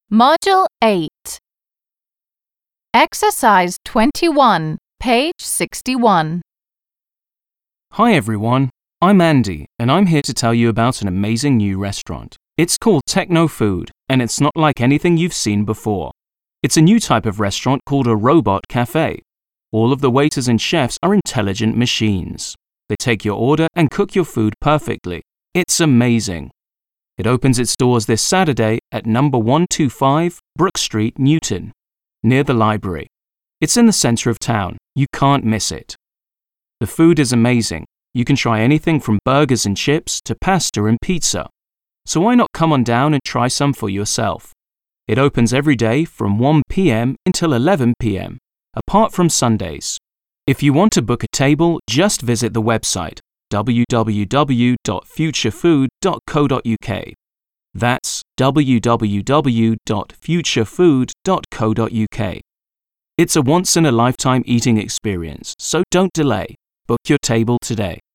Module 8. Exercise 21, page 61. Hi everyone, I'm Andy and I'm here to tell you about an amazing new restaurant. It's called Techno Food and it's not like anything you've seen before. It's a new type of restaurant called a robot cafe. All of the waiters and chefs are intelligent machines. They take your order and cook your food perfectly. It's amazing. It opens its doors this Saturday at number 125 Brook Street, Newton, near the library. It's in the center of town. You can't miss it. The food is amazing. You can try anything from burgers and chips to pasta and pizza. So why not come on down and try some for yourself? It opens every day from 1 p.m. until 11 p.m., apart from Sundays. If you want to book a table, just visit the website www.futurefood.co.uk. That's www.futurefood.co.uk. It's a once-in-a-lifetime eating experience, so don't delay. Book your table today.